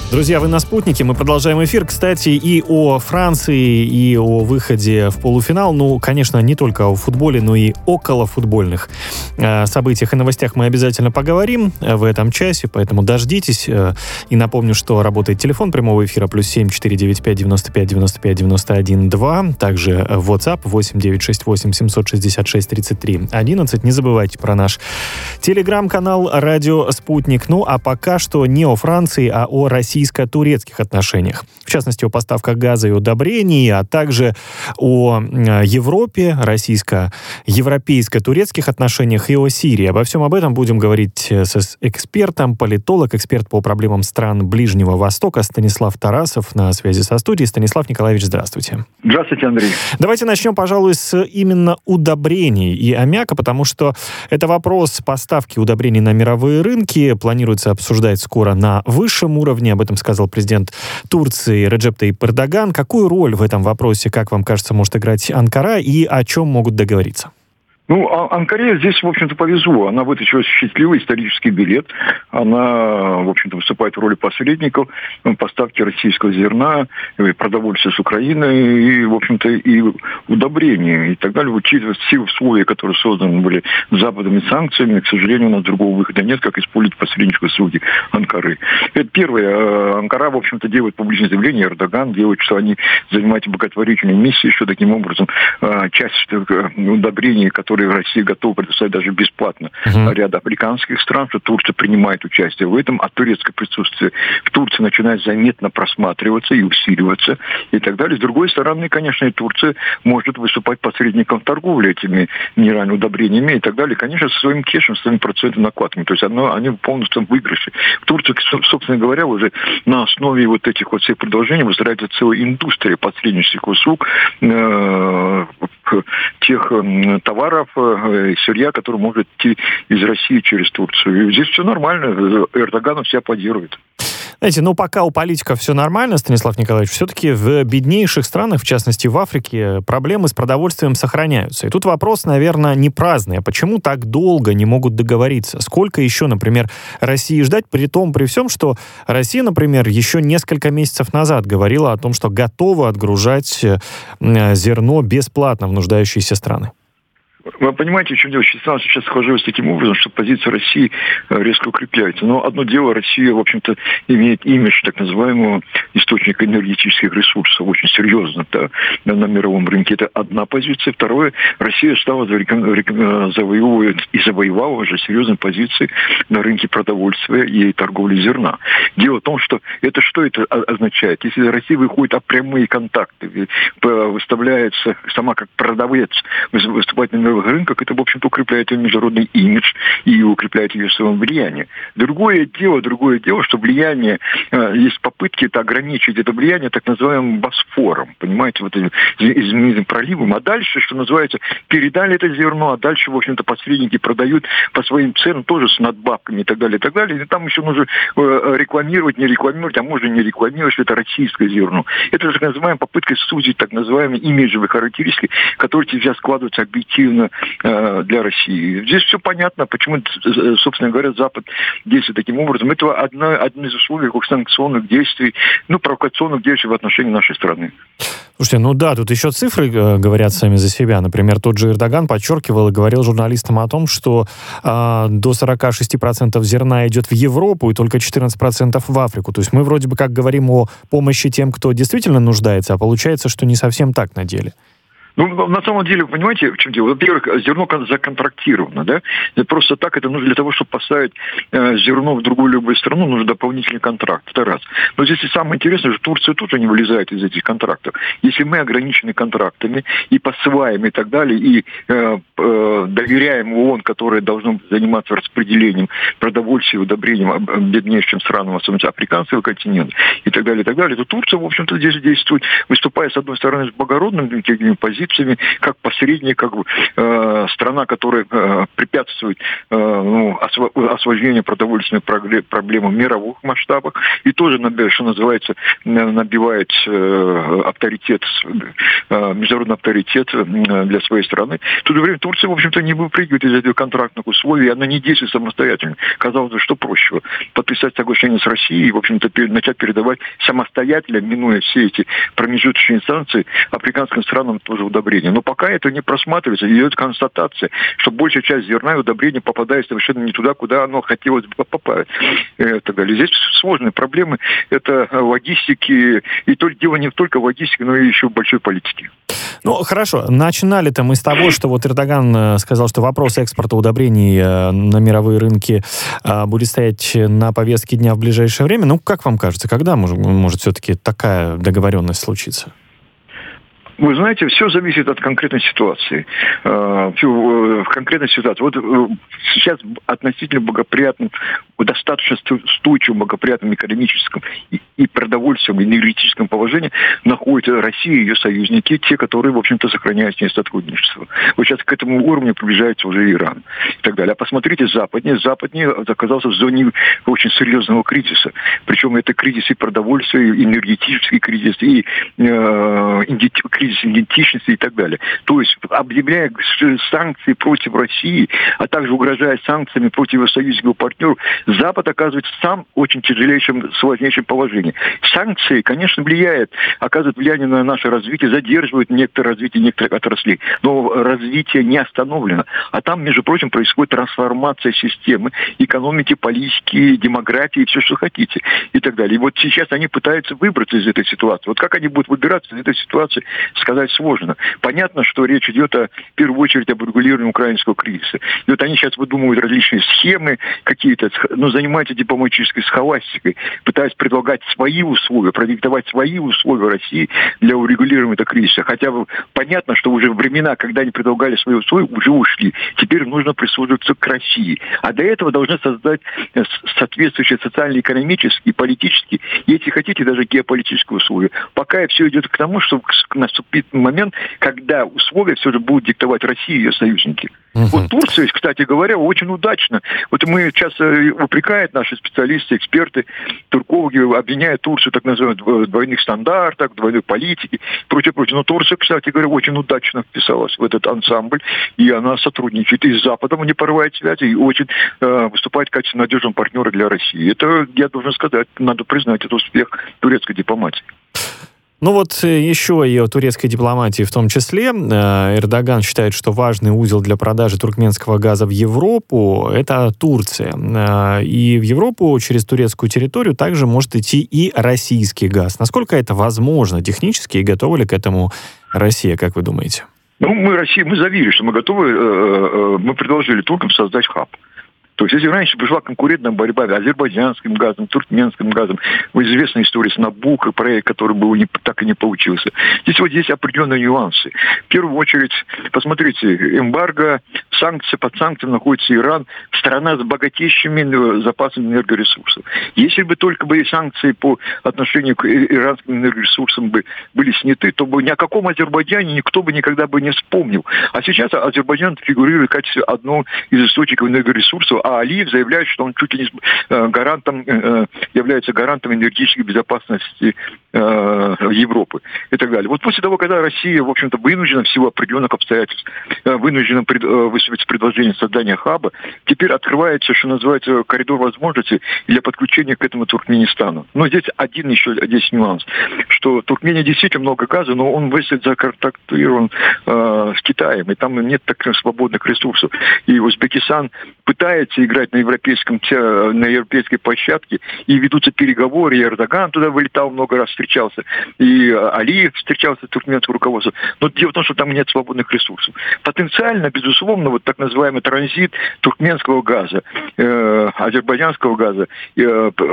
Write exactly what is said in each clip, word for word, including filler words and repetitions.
Друзья, вы на «Спутнике». Мы продолжаем эфир. Кстати, и о Франции, и о выходе в полуфинал. Ну, конечно, не только о футболе, но и около футбольных э, событиях и новостях мы обязательно поговорим в этом часе, поэтому дождитесь. Э, и напомню, что работает телефон прямого эфира плюс семь четыре девять пять девяносто пять девяносто пять девяносто один два. Также WhatsApp восемь девять шесть восемь семьсот шестьдесят шесть тридцать три одиннадцать. Не забывайте про наш телеграм-канал «Радио Спутник». Ну, а пока что не о Франции, а о России. Российско-турецких отношениях. В частности, о поставках газа и удобрений, а также о Европе, российско-европейско-турецких отношениях и о Сирии. Обо всем об этом будем говорить с экспертом, политолог, эксперт по проблемам стран Ближнего Востока Станислав Тарасов на связи со студией. Станислав Николаевич, здравствуйте. Здравствуйте, Андрей. Давайте начнем, пожалуй, с именно удобрений и аммиака, потому что это вопрос поставки удобрений на мировые рынки. Планируется обсуждать скоро на высшем уровне. Об этом сказал президент Турции Реджеп Тайип Эрдоган. Какую роль в этом вопросе, как вам кажется, может играть Анкара и о чем могут договориться? Ну, а Анкаре здесь, в общем-то, повезло. Она вытащила счастливый исторический билет. Она, в общем-то, выступает в роли посредников поставки российского зерна, продовольствия с Украины и, в общем-то, и удобрений и так далее. Учитывая все условия, которые созданы были западными санкциями, к сожалению, у нас другого выхода нет, как использовать посреднические услуги Анкары. Это первое. Анкара, в общем-то, делает публичное заявление, Эрдоган делает, что они занимаются благотворительной миссией, что таким образом часть удобрений, которые в России готовы предоставить даже бесплатно uh-huh. ряд африканских стран, что Турция принимает участие в этом, а турецкое присутствие в Турции начинает заметно просматриваться и усиливаться и так далее. С другой стороны, конечно, и Турция может выступать посредником в торговле этими минеральными удобрениями и так далее. Конечно, со своим кешем, со своими процентными накладками. То есть оно, они полностью в выигрыше. В Турции, собственно говоря, уже на основе вот этих вот всех предложений выстраивается целая индустрия посреднических услуг, э- тех э- товаров, сырья, который может идти из России через Турцию. И здесь все нормально. Эрдогану все аплодируют. Знаете, ну пока у политиков все нормально, Станислав Николаевич, все-таки в беднейших странах, в частности в Африке, проблемы с продовольствием сохраняются. И тут вопрос, наверное, не праздный. А почему так долго не могут договориться? Сколько еще, например, России ждать? При том, при всем, что Россия, например, еще несколько месяцев назад говорила о том, что готова отгружать зерно бесплатно в нуждающиеся страны. Вы понимаете, в чем дело? Ситуация сейчас сложилась таким образом, что позиция России резко укрепляется. Но одно дело, Россия, в общем-то, имеет имидж так называемого источника энергетических ресурсов, очень серьезно да, на мировом рынке. Это одна позиция. Второе, Россия стала завоевывать и завоевала уже серьезные позиции на рынке продовольствия и торговли зерна. Дело в том, что это что это означает? Если Россия выходит о прямые контакты, выставляется сама как продавец, выступает на мировых рынках, это, в общем-то, укрепляет ее международный имидж и укрепляет ее свое влияние. Другое дело, другое дело, что влияние, э, есть попытки это ограничить это влияние так называемым Босфором, понимаете, вот этим измененным проливом, а дальше, что называется, передали это зерно, а дальше, в общем-то, посредники продают по своим ценам тоже с надбавками и так далее, и так далее. И там еще нужно э, рекламировать, не рекламировать, а можно не рекламировать, что это российское зерно. Это так называемая попытка сузить так называемые имиджевые характеристики, которые сейчас складываются объективно для России. Здесь все понятно, почему, собственно говоря, Запад действует таким образом. Это одно, одно из условий санкционных действий, ну, провокационных действий в отношении нашей страны. Слушайте, ну да, тут еще цифры э, говорят сами за себя. Например, тот же Эрдоган подчеркивал и говорил журналистам о том, что э, до сорок шесть процентов зерна идет в Европу и только четырнадцать процентов в Африку. То есть мы вроде бы как говорим о помощи тем, кто действительно нуждается, а получается, что не совсем так на деле. Ну, на самом деле, вы понимаете, в чем дело? Во-первых, зерно законтрактировано, да? Это просто так, это нужно для того, чтобы поставить э, зерно в другую любую страну, нужен дополнительный контракт. Это раз. Но здесь и самое интересное, что Турция тоже не вылезает из этих контрактов. Если мы ограничены контрактами и посылаем и так далее, и э, э, доверяем ООН, которое должно заниматься распределением продовольствия и удобрением беднейшим странам, особенно африканского континента, и так далее, и так далее, то Турция, в общем-то, здесь действует, выступая, с одной стороны, с благородными позициями, турецами, как посредник, как э, страна, которая э, препятствует э, ну, осво- осложнению продовольственной проблемы в мировых масштабах, и тоже, что называется, набивает э, авторитет, э, международный авторитет э, для своей страны. В то же время Турция, в общем-то, не выпрыгивает из этих контрактных условий, она не действует самостоятельно. Казалось бы, что проще? Подписать соглашение с Россией и, в общем-то, перед, начать передавать самостоятельно, минуя все эти промежуточные инстанции, африканским странам тоже удобрения. Но пока это не просматривается, идет констатация, что большая часть зерна и удобрения попадает совершенно не туда, куда оно хотелось бы попасть. И так далее. Здесь сложные проблемы. Это логистики. И то дело не только в логистике, но и еще в большой политике. Ну, хорошо. Начинали-то мы с того, что вот Эрдоган сказал, что вопрос экспорта удобрений на мировые рынки будет стоять на повестке дня в ближайшее время. Ну, как вам кажется, когда может, может все-таки такая договоренность случиться? Вы знаете, все зависит от конкретной ситуации. В конкретной ситуации. Вот сейчас относительно благоприятным, достаточно устойчивым, благоприятным экономическом и продовольственном, и энергетическом положении находится Россия и ее союзники, те, которые, в общем-то, сохраняют с ней сотрудничество. Вот сейчас к этому уровню приближается уже Иран и так далее. А посмотрите, западнее. Западнее оказался в зоне очень серьезного кризиса. Причем это кризис и продовольствия, и энергетический кризис, и э, кризис идентичности и так далее. То есть, объявляя санкции против России, а также угрожая санкциями против его союзников и партнеров, Запад оказывается сам в очень тяжелейшем, сложнейшем положении. Санкции, конечно, влияют, оказывают влияние на наше развитие, задерживают некоторое развитие некоторых отраслей, но развитие не остановлено. А там, между прочим, происходит трансформация системы, экономики, политики, демографии, все, что хотите, и так далее. И вот сейчас они пытаются выбраться из этой ситуации. Вот как они будут выбираться из этой ситуации, сказать сложно. Понятно, что речь идет о, в первую очередь об урегулировании украинского кризиса. И вот они сейчас выдумывают различные схемы какие-то, ну, занимаются дипломатической схоластикой, пытаясь предлагать свои условия, продиктовать свои условия России для урегулирования этого кризиса. Хотя понятно, что уже времена, когда они предлагали свои условия, уже ушли. Теперь нужно прислушиваться к России. А до этого должны создать соответствующие социально-экономические, политические, и, если хотите, даже геополитические условия. Пока все идет к тому, что наступит момент, когда условия все же будут диктовать Россия и ее союзники. Uh-huh. Вот Турция, кстати говоря, очень удачно. Вот мы сейчас упрекают наши специалисты, эксперты, туркологи, обвиняют Турцию, так называемых, в двойных стандартах, двойной политике, прочее, прочее. Но Турция, кстати говоря, очень удачно вписалась в этот ансамбль, и она сотрудничает и с Западом, не порывает связи, и очень э, выступает в качестве надежного партнера для России. Это, я должен сказать, надо признать, это успех турецкой дипломатии. Ну вот еще и о турецкой дипломатии в том числе. Эрдоган считает, что важный узел для продажи туркменского газа в Европу – это Турция. И в Европу через турецкую территорию также может идти и российский газ. Насколько это возможно технически и готова ли к этому Россия, как вы думаете? Ну, мы, Россия, мы заявили, что мы готовы, мы предложили туркам создать хаб. То есть, если раньше пришла конкурентная борьба азербайджанским газом, туркменским газом, известная история с Набуко, проект, который был не, так и не получился. Здесь вот есть определенные нюансы. В первую очередь, посмотрите, эмбарго, санкции, под санкциями находится Иран, страна с богатейшими запасами энергоресурсов. Если бы только бы санкции по отношению к иранским энергоресурсам бы были сняты, то бы ни о каком Азербайджане никто бы никогда бы не вспомнил. А сейчас Азербайджан фигурирует в качестве одного из источников энергоресурсов, а Алиев заявляет, что он чуть ли не гарантом, является гарантом энергетической безопасности Европы и так далее. Вот после того, когда Россия, в общем-то, вынуждена в силу определенных обстоятельств, вынуждена пред, выступить с предложением создания хаба, теперь открывается, что называется, коридор возможностей для подключения к этому Туркменистану. Но здесь один еще здесь нюанс, что Туркмения действительно много газа, но он весь законтрактирован э, с Китаем, и там нет таких свободных ресурсов. И Узбекистан пытается играть на европейском, на европейской площадке, и ведутся переговоры, и Эрдоган туда вылетал много раз, встречался, и Алиев встречался с туркменским руководством. Но дело в том, что там нет свободных ресурсов. Потенциально, безусловно, вот так называемый транзит туркменского газа, э, азербайджанского газа э,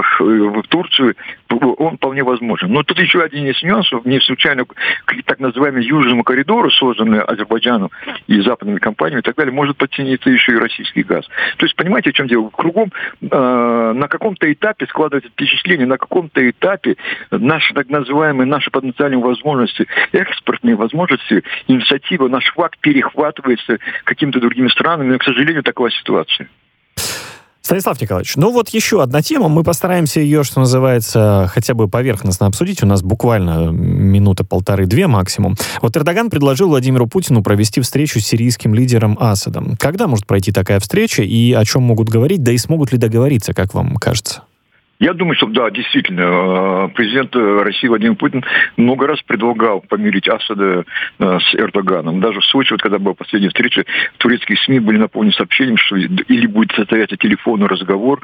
в Турцию, он вполне возможен. Но тут еще один есть нюанс, не случайно к так называемому южному коридору, созданному Азербайджаном и западными компаниями и так далее, может подтянуться еще и российский газ. То есть, понимаете, в чем дело? Кругом э, на каком-то этапе складывается впечатление, на каком-то этапе наши так называемые, наши потенциальные возможности, экспортные возможности, инициатива, наш флаг перехватывается какими-то другими странами, но, к сожалению, такова ситуация. Станислав Николаевич, ну вот еще одна тема, мы постараемся ее, что называется, хотя бы поверхностно обсудить, у нас буквально минута полторы-две максимум. Вот Эрдоган предложил Владимиру Путину провести встречу с сирийским лидером Асадом. Когда может пройти такая встреча и о чем могут говорить, да и смогут ли договориться, как вам кажется? Я думаю, что да, действительно, президент России Владимир Путин много раз предлагал помирить Асада с Эрдоганом. Даже в Сочи, вот когда была последняя встреча, турецкие СМИ были наполнены сообщением, что или будет состояться телефонный разговор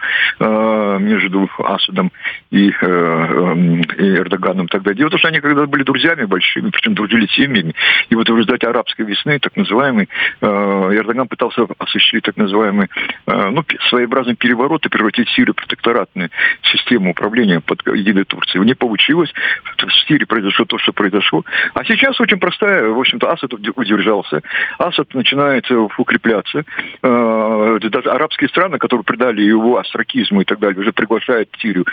между Асадом и, и Эрдоганом тогда. Дело в том, что они когда были друзьями большими, причем дружили семьями. И вот в результате арабской весны, так называемый, Эрдоган пытался осуществить так называемый, ну, своеобразный переворот и превратить Сирию в протекторатную систему управления под эгидой Турции. Не получилось. В Сирии произошло то, что произошло. А сейчас очень простая. В общем-то, Асад удержался. Асад начинает укрепляться. Даже арабские страны, которые придали его астракизму и так далее, уже приглашают Сирию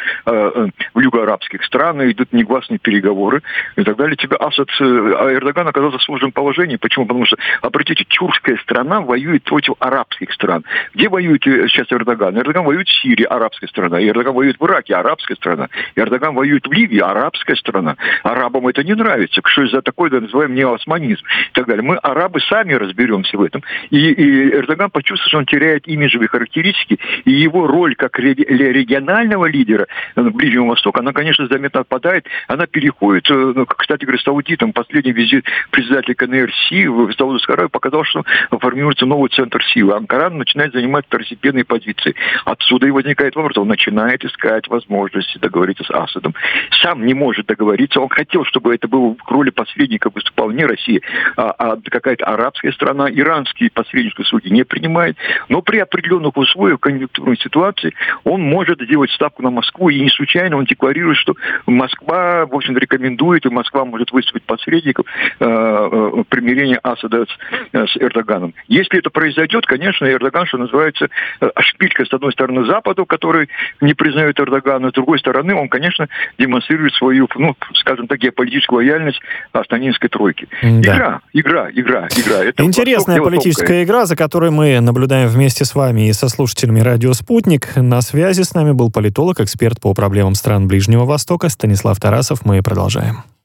в юго-арабских стран, идут негласные переговоры и так далее. Тебя Асад, а Эрдоган оказался в сложном положении. Почему? Потому что, обратите, тюркская страна воюет против арабских стран. Где воюет сейчас Эрдоган? Эрдоган воюет в Сирии, арабская страна. И Эрдоган воюет в Ираке, арабская страна. Эрдоган воюет в Ливии, арабская страна. Арабам это не нравится. Что за такое, да, называем неосманизм и так далее. Мы, арабы, сами разберемся в этом. И, и Эрдоган почувствовал, что он теряет имиджевые характеристики, и его роль как регионального лидера Ближнего Востока, она, конечно, заметно отпадает, она переходит. Кстати говоря, саудитам последний визит председателя КНР-Си в Саудовскую Аравию показал, что формируется новый центр силы. Анкара начинает занимать второстепенные позиции. Отсюда и возникает вопрос, он начинает искать возможности договориться с Асадом. Сам не может договориться. Он хотел, чтобы это было в роли посредника выступал не Россия, а, а какая-то арабская страна. Иранские посреднические услуги не принимает. Но при определенных условиях в конъюнктурной ситуации он может сделать ставку на Москву. И не случайно он декларирует, что Москва, в общем, рекомендует, и Москва может выступить посредником э, э, примирения Асада с, с Эрдоганом. Если это произойдет, конечно, Эрдоган, что называется, шпилька с одной стороны Западу, который не признает Эрдогана, с другой стороны, он, конечно, демонстрирует свою, ну, скажем так, геополитическую лояльность Астанинской тройки. Да. Игра, игра, игра, игра. Это интересная политическая игра, за которой мы наблюдаем вместе с вами и со слушателями «Радио Спутник». На связи с нами был политолог, эксперт по проблемам стран Ближнего Востока Станислав Тарасов. Мы продолжаем.